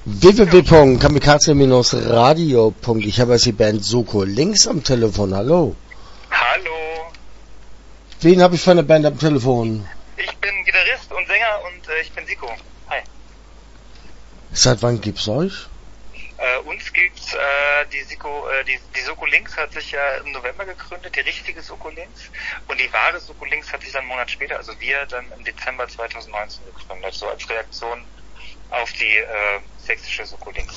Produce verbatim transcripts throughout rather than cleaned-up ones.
w w w punkt kamikaze Bindestrich radio punkt ich habe jetzt die Band Soko Links am Telefon. Hallo. Hallo. Wen habe ich von der Band am Telefon? Ich bin Gitarrist und Sänger und äh, ich bin Siko. Hi. Seit wann gibt's euch? Äh, uns gibt's äh, die Siko, äh, die, die Soko Links hat sich ja im November gegründet, die richtige Soko Links, und die wahre Soko Links hat sich dann einen Monat später, also wir dann im Dezember zwanzig neunzehn gegründet, so als Reaktion auf die äh, sächsische Soko Links.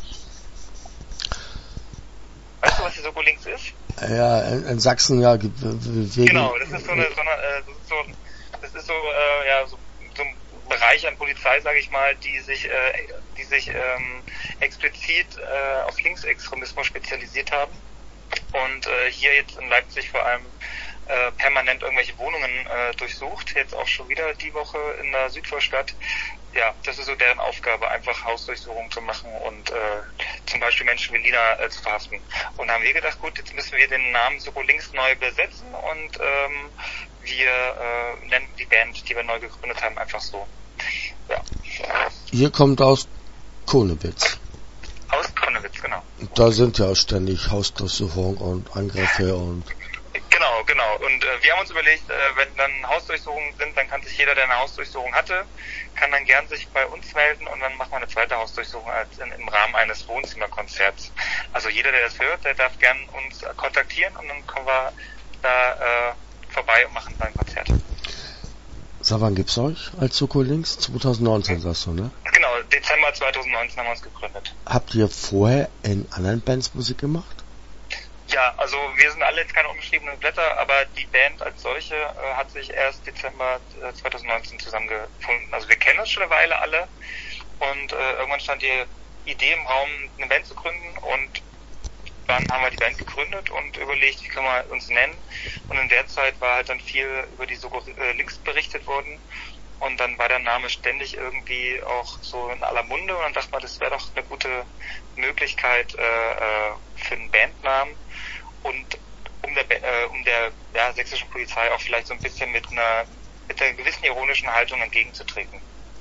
Weißt du, was die Soko Links ist? Ja, in, in Sachsen, ja. Wegen, genau, das ist so eine, so eine äh, das ist so, das ist so, äh, ja, so, so ein Bereich an Polizei, sage ich mal, die sich, äh, die sich ähm, explizit äh, auf Linksextremismus spezialisiert haben und äh, hier jetzt in Leipzig vor allem äh, permanent irgendwelche Wohnungen äh, durchsucht, jetzt auch schon wieder die Woche in der Südvorstadt. Ja, das ist so deren Aufgabe, einfach Hausdurchsuchungen zu machen und äh, zum Beispiel Menschen wie Lina äh, zu verhaften. Und da haben wir gedacht, gut, jetzt müssen wir den Namen Soko Links neu besetzen und ähm, wir äh, nennen die Band, die wir neu gegründet haben, einfach so. Ja. Ihr kommt aus Konnewitz. Aus Konnewitz, genau. Da sind ja auch ständig Hausdurchsuchungen und Angriffe und... Genau, genau. Und äh, wir haben uns überlegt, äh, wenn dann Hausdurchsuchungen sind, dann kann sich jeder, der eine Hausdurchsuchung hatte, kann dann gern sich bei uns melden und dann machen wir eine zweite Hausdurchsuchung als in, im Rahmen eines Wohnzimmerkonzerts. Also jeder, der das hört, der darf gern uns äh, kontaktieren und dann kommen wir da äh, vorbei und machen dann ein Konzert. Sag, wann gibt's euch als Soko Links? zwanzig neunzehn, sagst du, ne? Genau, Dezember zwanzig neunzehn haben wir uns gegründet. Habt ihr vorher in anderen Bands Musik gemacht? Ja, also wir sind alle jetzt keine unbeschriebenen Blätter, aber die Band als solche äh, hat sich erst Dezember äh, zwanzig neunzehn zusammengefunden. Also wir kennen uns schon eine Weile alle und äh, irgendwann stand die Idee im Raum, eine Band zu gründen, und dann haben wir die Band gegründet und überlegt, wie können wir uns nennen, und in der Zeit war halt dann viel über die Soko äh, Links berichtet worden und dann war der Name ständig irgendwie auch so in aller Munde und dann dachte man, das wäre doch eine gute Möglichkeit äh, für einen Bandnamen. Und um der, äh, um der ja, sächsischen Polizei auch vielleicht so ein bisschen mit einer, mit einer gewissen ironischen Haltung entgegenzutreten.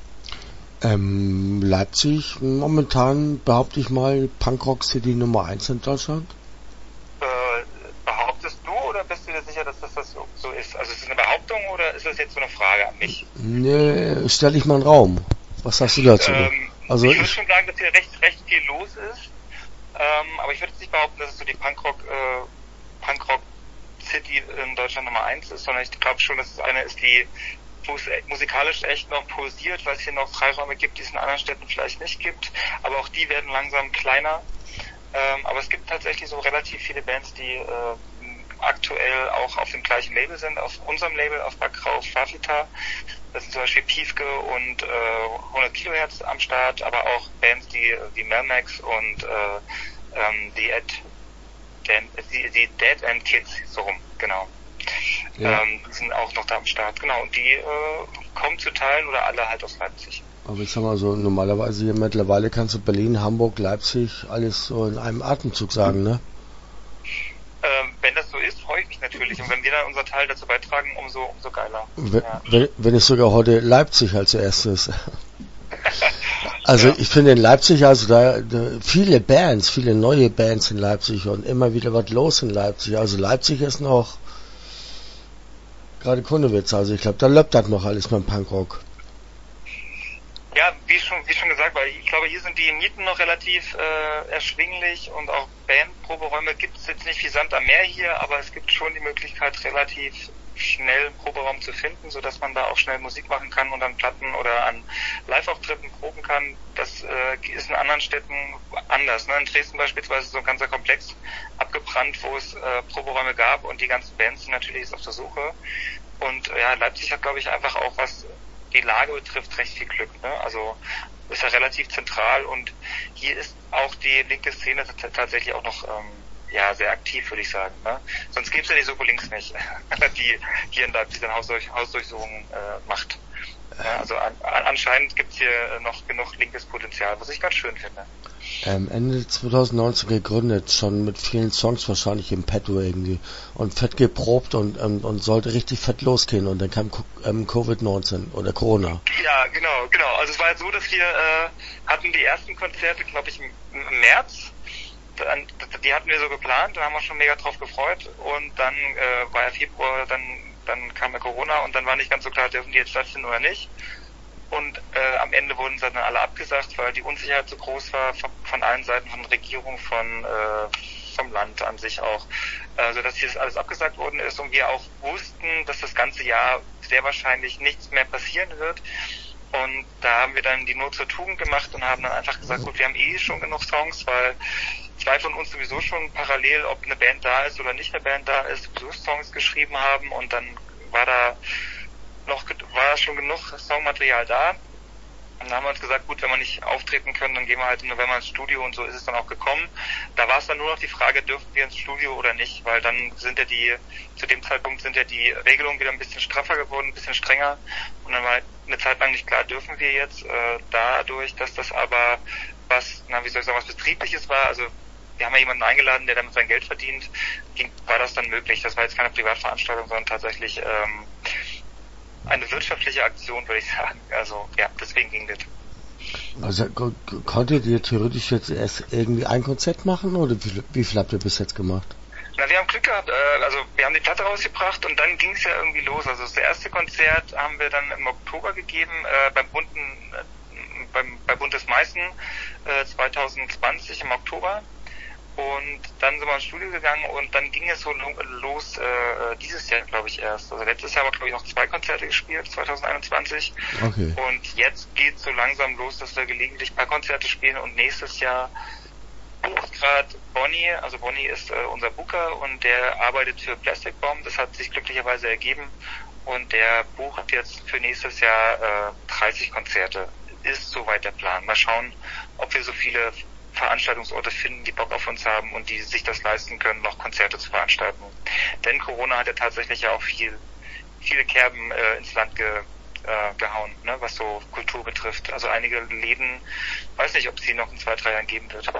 Ähm, Leipzig, momentan behaupte ich mal Punkrock City Nummer eins in Deutschland. Äh, behauptest du oder bist du dir sicher, dass das, das so, so ist? Also ist es eine Behauptung oder ist das jetzt so eine Frage an mich? Nee, stell dich mal in den Raum. Was sagst du dazu? Ähm, also ich ich würde schon sagen, dass hier recht, recht viel los ist. Ähm, aber ich würde jetzt nicht behaupten, dass es so die Punkrock, äh, Punkrock City in Deutschland Nummer eins ist, sondern ich glaube schon, dass es eine ist, die, wo es musikalisch echt noch pulsiert, weil es hier noch Freiräume gibt, die es in anderen Städten vielleicht nicht gibt. Aber auch die werden langsam kleiner. Ähm, aber es gibt tatsächlich so relativ viele Bands, die äh, aktuell auch auf dem gleichen Label sind, auf unserem Label, auf Backrau Fafita. Das sind zum Beispiel Piefke und äh, hundert Kilohertz am Start, aber auch Bands die wie Melmax und äh, ähm, die, Ed, die, die Dead End Kids, so rum, genau. Ja. Ähm, die sind auch noch da am Start, genau. Und die äh, kommen zu Teilen oder alle halt aus Leipzig. Aber ich sag mal so, normalerweise hier mittlerweile kannst du Berlin, Hamburg, Leipzig alles so in einem Atemzug sagen, ne? Ähm, wenn das so ist, freue ich mich natürlich. Und wenn wir dann unser Teil dazu beitragen, umso, umso geiler. Wenn, ja. wenn, wenn es sogar heute Leipzig als erstes. Also ja. Ich finde in Leipzig, also da, da viele Bands, viele neue Bands in Leipzig und immer wieder was los in Leipzig. Also Leipzig ist noch gerade Konnewitz, also ich glaube, da läuft das noch alles beim Punkrock. Ja, wie schon, wie schon gesagt, weil ich glaube, hier sind die Mieten noch relativ äh, erschwinglich und auch Bandproberäume gibt es jetzt nicht wie Sand am Meer hier, aber es gibt schon die Möglichkeit, relativ schnell einen Proberaum zu finden, sodass man da auch schnell Musik machen kann und an Platten oder an Live-Auftritten proben kann. Das äh, ist in anderen Städten anders. Ne? In Dresden beispielsweise ist so ein ganzer Komplex abgebrannt, wo es äh, Proberäume gab und die ganzen Bands sind natürlich jetzt auf der Suche. Und ja, Leipzig hat, glaube ich, einfach auch, was die Lage betrifft, recht viel Glück. Ne? Also ist ja relativ zentral und hier ist auch die linke Szene t- tatsächlich auch noch ähm, ja sehr aktiv, würde ich sagen. Ne? Sonst gäbe es ja die Soko Links nicht, die hier in Leipzig dann Hausdurch- Hausdurchsuchungen äh, macht. Ja, also an, an, anscheinend gibt es hier noch genug linkes Potenzial, was ich ganz schön finde. Ähm, Ende zwanzig neunzehn gegründet, schon mit vielen Songs wahrscheinlich im Petto irgendwie und fett geprobt und, und, und sollte richtig fett losgehen und dann kam ähm, Covid neunzehn oder Corona. Ja, genau, genau. Also es war so, dass wir äh, hatten die ersten Konzerte, glaube ich, im, im März. Dann, die hatten wir so geplant, da haben wir schon mega drauf gefreut und dann äh, war ja Februar, dann, dann kam ja Corona und dann war nicht ganz so klar, dürfen die jetzt stattfinden oder nicht. Und äh, am Ende wurden sie dann alle abgesagt, weil die Unsicherheit so groß war von, von allen Seiten, von der Regierung, von äh, vom Land an sich auch, äh, sodass hier das alles abgesagt worden ist und wir auch wussten, dass das ganze Jahr sehr wahrscheinlich nichts mehr passieren wird. Und da haben wir dann die Not zur Tugend gemacht und haben dann einfach gesagt, gut, wir haben eh schon genug Songs, weil zwei von uns sowieso schon parallel, ob eine Band da ist oder nicht eine Band da ist, sowieso Songs geschrieben haben und dann war da noch war schon genug Songmaterial da. Und dann haben wir uns gesagt, gut, wenn wir nicht auftreten können, dann gehen wir halt im November ins Studio und so ist es dann auch gekommen. Da war es dann nur noch die Frage, dürfen wir ins Studio oder nicht, weil dann sind ja die, zu dem Zeitpunkt sind ja die Regelungen wieder ein bisschen straffer geworden, ein bisschen strenger und dann war eine Zeit lang nicht klar, dürfen wir jetzt, äh, dadurch, dass das aber was, na wie soll ich sagen, was Betriebliches war, also wir haben ja jemanden eingeladen, der damit sein Geld verdient, ging, war das dann möglich. Das war jetzt keine Privatveranstaltung, sondern tatsächlich ähm, eine wirtschaftliche Aktion, würde ich sagen. Also, ja, deswegen ging das. Also, ko- konntet ihr theoretisch jetzt erst irgendwie ein Konzert machen, oder wie, wie viel habt ihr bis jetzt gemacht? Na, wir haben Glück gehabt, äh, also, wir haben die Platte rausgebracht und dann ging es ja irgendwie los. Also, das erste Konzert haben wir dann im Oktober gegeben, äh, beim bunten, äh, beim, bei Buntes Meißen, äh, zwanzig zwanzig im Oktober. Und dann sind wir ins Studio gegangen und dann ging es so los, äh, dieses Jahr, glaube ich, erst. Also letztes Jahr haben wir, glaube ich, noch zwei Konzerte gespielt, zwanzig einundzwanzig. Okay. Und jetzt geht so langsam los, dass wir gelegentlich ein paar Konzerte spielen und nächstes Jahr bucht gerade Bonnie, also Bonnie ist äh, unser Booker und der arbeitet für Plastic Bomb, das hat sich glücklicherweise ergeben und der bucht jetzt für nächstes Jahr äh, dreißig Konzerte. Ist soweit der Plan. Mal schauen, ob wir so viele Veranstaltungsorte finden, die Bock auf uns haben und die sich das leisten können, noch Konzerte zu veranstalten. Denn Corona hat ja tatsächlich ja auch viel, viele Kerben äh, ins Land ge, äh, gehauen, ne, was so Kultur betrifft. Also einige Läden, weiß nicht, ob es die noch in zwei, drei Jahren geben wird.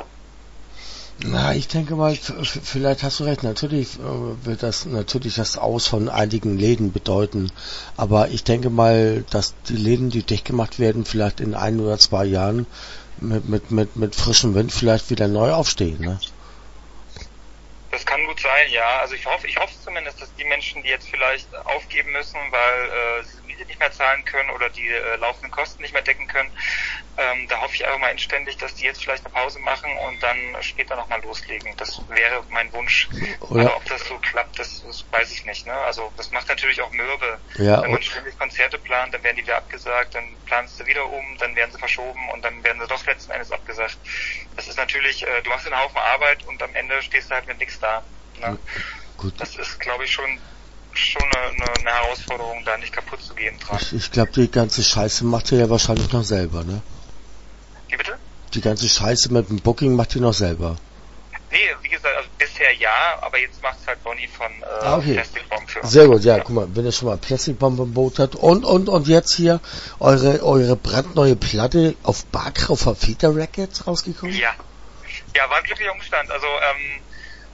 Na, ich denke mal, f- f- vielleicht hast du recht. Natürlich äh, wird das natürlich das Aus von einigen Läden bedeuten. Aber ich denke mal, dass die Läden, die dicht gemacht werden, vielleicht in ein oder zwei Jahren mit mit mit mit frischem Wind vielleicht wieder neu aufstehen, ne? Das kann gut sein, ja. Also ich hoffe, ich hoffe zumindest, dass die Menschen, die jetzt vielleicht aufgeben müssen, weil äh, sie die Miete nicht mehr zahlen können oder die äh, laufenden Kosten nicht mehr decken können, ähm, da hoffe ich einfach mal inständig, dass die jetzt vielleicht eine Pause machen und dann später nochmal loslegen. Das wäre mein Wunsch. Oder? Aber ob das so klappt, das, das weiß ich nicht. Ne? Also das macht natürlich auch mürbe. Ja, wenn man ständig Konzerte plant, dann werden die wieder abgesagt, dann planst du wieder um, dann werden sie verschoben und dann werden sie doch letzten Endes abgesagt. Das ist natürlich, äh, du machst einen Haufen Arbeit und am Ende stehst du halt mit nichts da. Ne? Gut. Das ist, glaube ich, schon schon eine, eine, eine Herausforderung, da nicht kaputt zu gehen dran. Ich, ich glaube, die ganze Scheiße macht ihr ja wahrscheinlich noch selber, ne? Wie bitte? Die ganze Scheiße mit dem Booking macht ihr noch selber. Nee, wie gesagt, also bisher ja, aber jetzt macht's halt Bonnie von äh, ah, okay. Plastic Bomb für uns. Sehr gut, ja, ja, guck mal, wenn ihr schon mal Plastic Bomb im Boot hat und und und jetzt hier eure eure brandneue Platte auf Barkraufer Feta Records rausgekommen? Ja. Ja, war ein glücklicher Umstand. Also, ähm,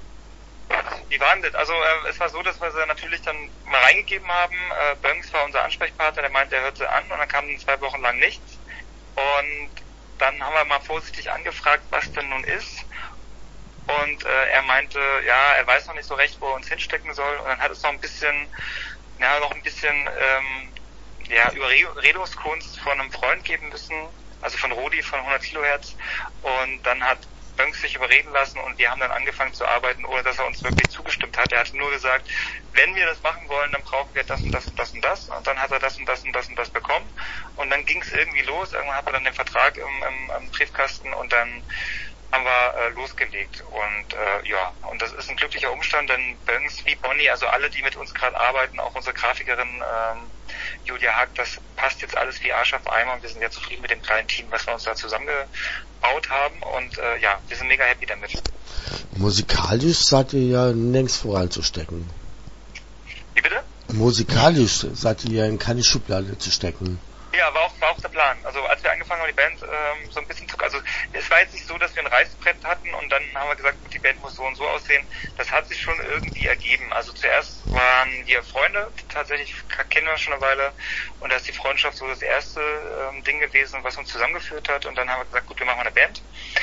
wie war denn das? Also, äh, es war so, dass wir sie natürlich dann mal reingegeben haben. Äh, Bönks war unser Ansprechpartner, der meinte, er hört sie an und dann kam zwei Wochen lang nichts. Und dann haben wir mal vorsichtig angefragt, was denn nun ist. Und äh, er meinte, ja, er weiß noch nicht so recht, wo er uns hinstecken soll. Und dann hat es noch ein bisschen, ja, noch ein bisschen, ähm, ja, Überredungskunst von einem Freund geben müssen, also von Rodi von hundert Kilohertz. Und dann hat Bönks sich überreden lassen und wir haben dann angefangen zu arbeiten, ohne dass er uns wirklich zugestimmt hat. Er hat nur gesagt, wenn wir das machen wollen, dann brauchen wir das und das und das und das. Und dann hat er das und das und das und das bekommen. Und dann ging es irgendwie los. Irgendwann hat er dann den Vertrag im, im, im Briefkasten und dann haben wir äh, losgelegt. Und äh, ja, und das ist ein glücklicher Umstand, denn Bönks wie Bonnie, also alle, die mit uns gerade arbeiten, auch unsere Grafikerin ähm, Julia Haag, das passt jetzt alles wie Arsch auf Eimer und wir sind ja zufrieden mit dem kleinen Team, was wir uns da zusammengebaut haben und äh, ja, wir sind mega happy damit. Musikalisch seid ihr ja nirgends voranzustecken. Wie bitte? Musikalisch seid ihr ja in keine Schublade zu stecken. Ja, war auch, war auch der Plan. Also als wir angefangen haben, die Band ähm, so ein bisschen zu... Also es war jetzt nicht so, dass wir ein Reißbrett hatten und dann haben wir gesagt, gut, die Band muss so und so aussehen. Das hat sich schon irgendwie ergeben. Also zuerst waren wir Freunde, tatsächlich kennen wir schon eine Weile. Und da ist die Freundschaft so das erste ähm, Ding gewesen, was uns zusammengeführt hat. Und dann haben wir gesagt, gut, wir machen eine Band.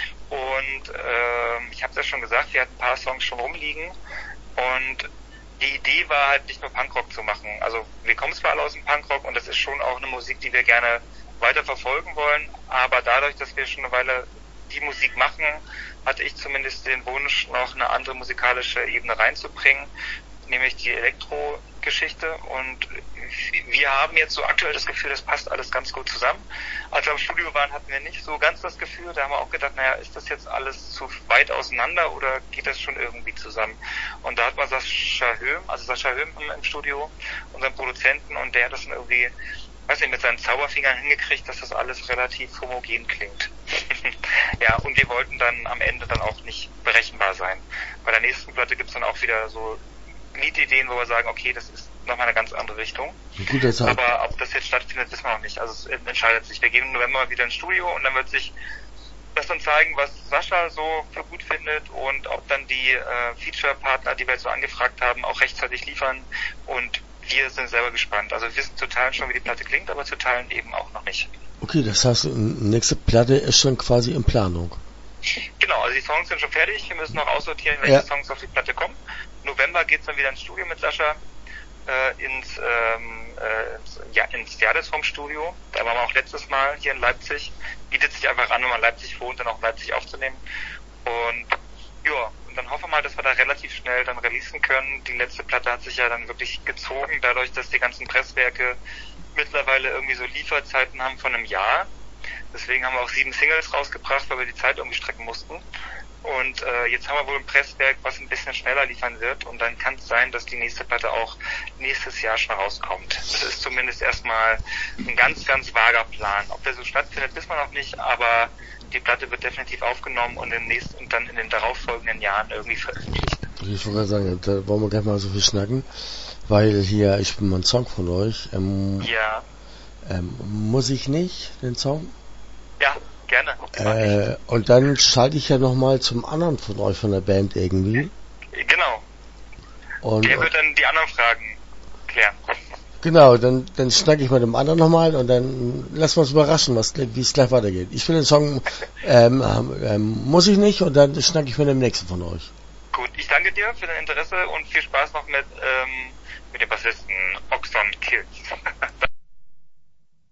Und ähm, ich habe es ja schon gesagt, wir hatten ein paar Songs schon rumliegen. Und die Idee war halt nicht nur Punkrock zu machen. Also wir kommen zwar alle aus dem Punkrock und das ist schon auch eine Musik, die wir gerne weiter verfolgen wollen, aber dadurch, dass wir schon eine Weile die Musik machen, hatte ich zumindest den Wunsch, noch eine andere musikalische Ebene reinzubringen, nämlich die Elektro-Geschichte, und wir haben jetzt so aktuell das Gefühl, das passt alles ganz gut zusammen. Als wir im Studio waren, hatten wir nicht so ganz das Gefühl, da haben wir auch gedacht, naja, ist das jetzt alles zu weit auseinander oder geht das schon irgendwie zusammen? Und da hat man Sascha Höhm, also Sascha Höhm im Studio, unseren Produzenten, und der hat das dann irgendwie, weiß nicht, mit seinen Zauberfingern hingekriegt, dass das alles relativ homogen klingt. Ja, und wir wollten dann am Ende dann auch nicht berechenbar sein. Bei der nächsten Platte gibt's dann auch wieder so Liedideen, wo wir sagen, okay, das ist nochmal eine ganz andere Richtung. Gut, das hat... Aber ob das jetzt stattfindet, wissen wir noch nicht. Also es entscheidet sich. Wir gehen im November wieder ins Studio und dann wird sich das dann zeigen, was Sascha so für gut findet und ob dann die äh, Feature-Partner, die wir jetzt so angefragt haben, auch rechtzeitig liefern, und wir sind selber gespannt. Also wir wissen zu Teilen schon, wie die Platte klingt, aber zu Teilen eben auch noch nicht. Okay, das heißt, die nächste Platte ist schon quasi in Planung. Genau, also die Songs sind schon fertig. Wir müssen noch aussortieren, welche ja. Songs auf die Platte kommen. November geht's dann wieder ins Studio mit Sascha, äh, ins, ähm, äh, ins, ja, ins Jadesform Studio. Da waren wir auch letztes Mal hier in Leipzig. Bietet sich einfach an, wenn man in Leipzig wohnt, dann auch Leipzig aufzunehmen. Und ja, und dann hoffen wir mal, dass wir da relativ schnell dann releasen können. Die letzte Platte hat sich ja dann wirklich gezogen, dadurch, dass die ganzen Presswerke mittlerweile irgendwie so Lieferzeiten haben von einem Jahr. Deswegen haben wir auch sieben Singles rausgebracht, weil wir die Zeit irgendwie strecken mussten. Und äh, jetzt haben wir wohl ein Presswerk, was ein bisschen schneller liefern wird. Und dann kann es sein, dass die nächste Platte auch nächstes Jahr schon rauskommt. Das ist zumindest erstmal ein ganz, ganz vager Plan. Ob der so stattfindet, wissen wir noch nicht. Aber die Platte wird definitiv aufgenommen und, im nächsten, und dann in den darauffolgenden Jahren irgendwie veröffentlicht. Ich wollte gerade sagen, da wollen wir gleich mal so viel schnacken. Weil hier, ich bin mal ein Song von euch. Ähm, ja. Ähm, muss ich nicht, den Song? Ja, gerne. Äh, und dann schalte ich ja nochmal zum anderen von euch, von der Band irgendwie. Genau. Und der wird dann die anderen Fragen klären. Genau, dann, dann schnack ich mit dem anderen nochmal und dann lassen wir uns überraschen, was, wie es gleich weitergeht. Ich will den Song, ähm, ähm, muss ich nicht, und dann schnack ich mit dem nächsten von euch. Gut, ich danke dir für dein Interesse und viel Spaß noch mit, ähm, mit dem Bassisten Oxon Kills.